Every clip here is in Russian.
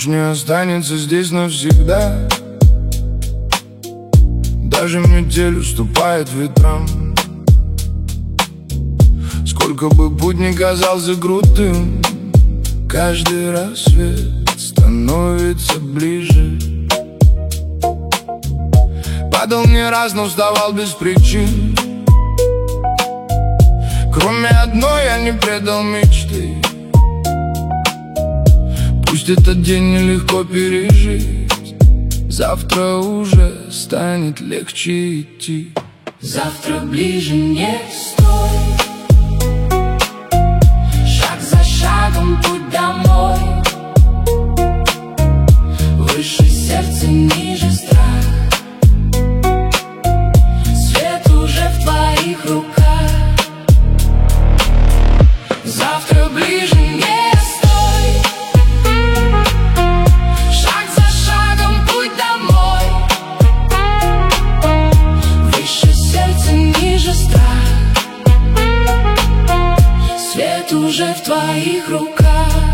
Ключ не останется здесь навсегда. Даже метель уступает ветрам. Сколько бы путь ни казался крутым, каждый рассвет становится ближе. Падал не раз, но вставал без причин. Кроме одной я не предал мечты. Пусть этот день нелегко пережить, завтра уже станет легче идти. Завтра ближе не стой, шаг за шагом путь домой. Выше сердце, ниже страх. Свет уже в твоих руках. Завтра ближе не стой, шаг за шагом путь домой. Выше сердце, ниже страх. Свет уже в твоих руках.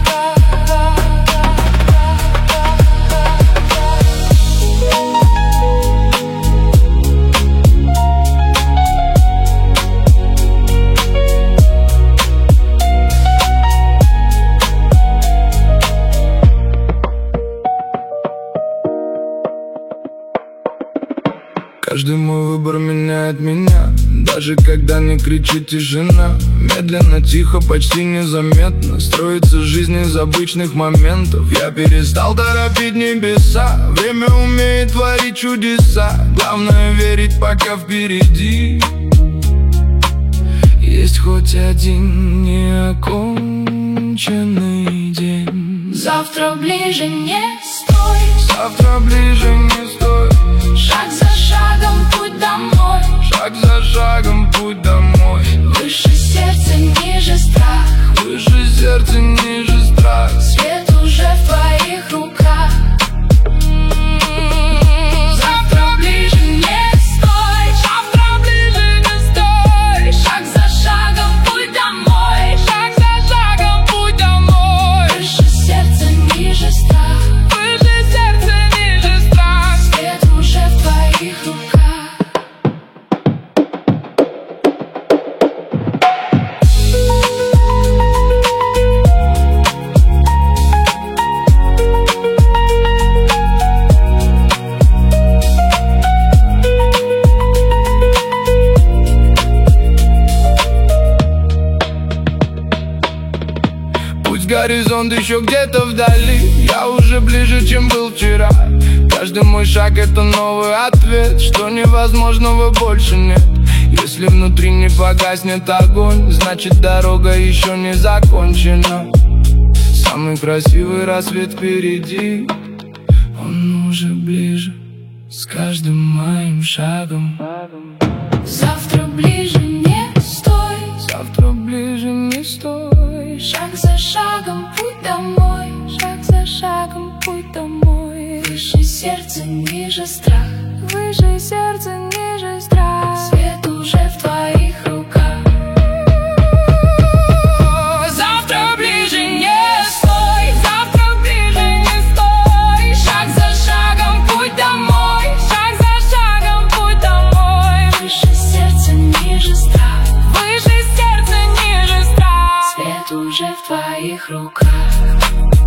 Каждый мой выбор меняет меня, даже когда не кричит тишина. Медленно, тихо, почти незаметно строится жизнь из обычных моментов. Я перестал торопить небеса, время умеет творить чудеса. Главное верить, пока впереди есть хоть один неоконченный день. Завтра ближе не стой, завтра ближе не стой. Шаг за шагом путь домой. Шаг за шагом путь домой. Выше сердце, ниже страх. Выше сердце, ниже страх. Свет уже в твоих руках. Завтра ближе не стой, завтра ближе не стой. Шаг за шагом путь домой. Шаг за шагом путь домой. Выше сердце, ниже страх. Выше сердце, ниже страх. Свет уже в твоих руках. Горизонт еще где-то вдали, я уже ближе, чем был вчера. Каждый мой шаг — это новый ответ, что невозможного больше нет. Если внутри не погаснет огонь, значит дорога еще не закончена. Самый красивый рассвет впереди, он уже ближе с каждым моим шагом. Завтра ближе не стой, завтра ближе не стой. Шаг за шагом путь домой. Шаг за шагом путь домой. Выше сердце, ниже страх. Выше сердце, ниже страх. Свет уже в твоих руках. Завтра ближе не стой, завтра ближе не стой. Шаг за шагом путь домой. Шаг за шагом путь домой. Выше сердце, ниже страх. Выше сердце, ниже страх. Свет уже в твоих руках.